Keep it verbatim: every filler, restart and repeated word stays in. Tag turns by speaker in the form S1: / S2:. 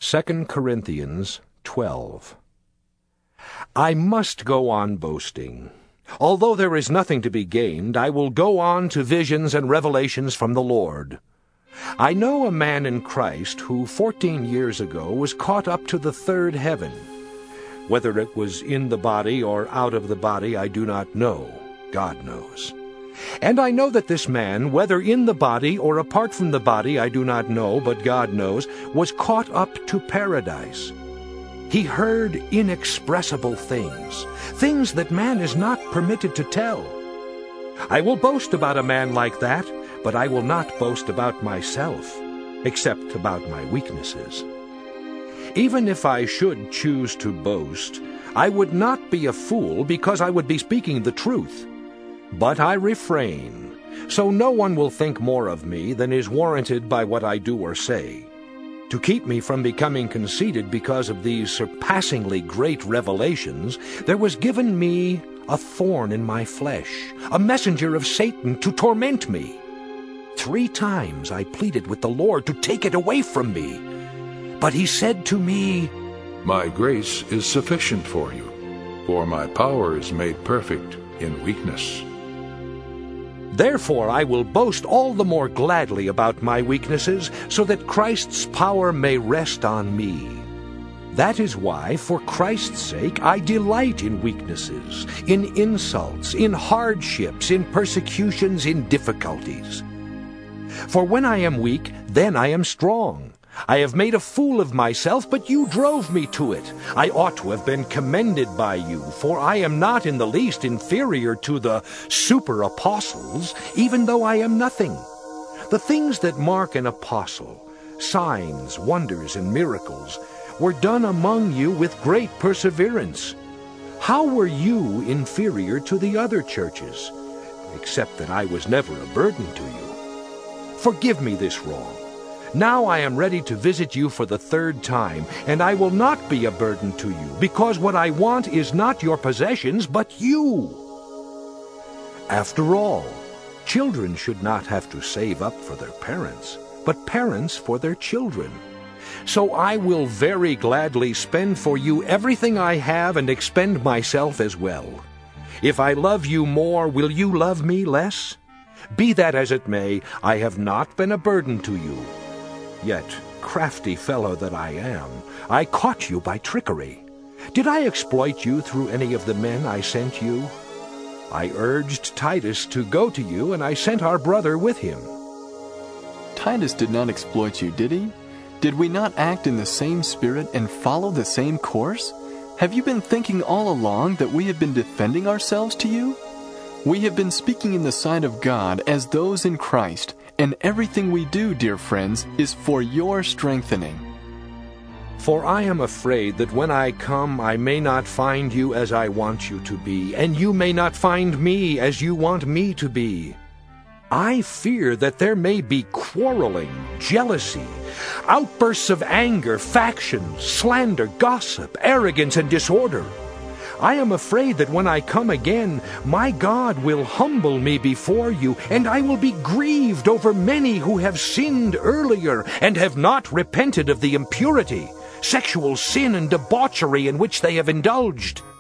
S1: Second Corinthians twelve. I must go on boasting. Although there is nothing to be gained, I will go on to visions and revelations from the Lord. I know a man in Christ who fourteen years ago was caught up to the third heaven. Whether it was in the body or out of the body, I do not know. God knows. And I know that this man, whether in the body or apart from the body, I do not know, but God knows, was caught up to paradise. He heard inexpressible things, things that man is not permitted to tell. I will boast about a man like that, but I will not boast about myself, except about my weaknesses. Even if I should choose to boast, I would not be a fool, because I would be speaking the truth. But I refrain, so no one will think more of me than is warranted by what I do or say. To keep me from becoming conceited because of these surpassingly great revelations, there was given me a thorn in my flesh, a messenger of Satan to torment me. Three times I pleaded with the Lord to take it away from me. But he said to me,
S2: My grace is sufficient for you, for my power is made perfect in weakness.
S1: Therefore I will boast all the more gladly about my weaknesses, so that Christ's power may rest on me. That is why, for Christ's sake, I delight in weaknesses, in insults, in hardships, in persecutions, in difficulties. For when I am weak, then I am strong. I have made a fool of myself, but you drove me to it. I ought to have been commended by you, for I am not in the least inferior to the super-apostles, even though I am nothing. The things that mark an apostle, signs, wonders, and miracles, were done among you with great perseverance. How were you inferior to the other churches, except that I was never a burden to you? Forgive me this wrong. Now I am ready to visit you for the third time, and I will not be a burden to you, because what I want is not your possessions, but you. After all, children should not have to save up for their parents, but parents for their children. So I will very gladly spend for you everything I have and expend myself as well. If I love you more, will you love me less? Be that as it may, I have not been a burden to you. Yet, crafty fellow that I am, I caught you by trickery. Did I exploit you through any of the men I sent you? I urged Titus to go to you, and I sent our brother with him.
S3: Titus did not exploit you, did he? Did we not act in the same spirit and follow the same course? Have you been thinking all along that we have been defending ourselves to you? We have been speaking in the sight of God as those in Christ, and everything we do, dear friends, is for your strengthening.
S1: For I am afraid that when I come I may not find you as I want you to be, and you may not find me as you want me to be. I fear that there may be quarreling, jealousy, outbursts of anger, factions, slander, gossip, arrogance, and disorder. I am afraid that when I come again, my God will humble me before you, and I will be grieved over many who have sinned earlier and have not repented of the impurity, sexual sin, and debauchery in which they have indulged.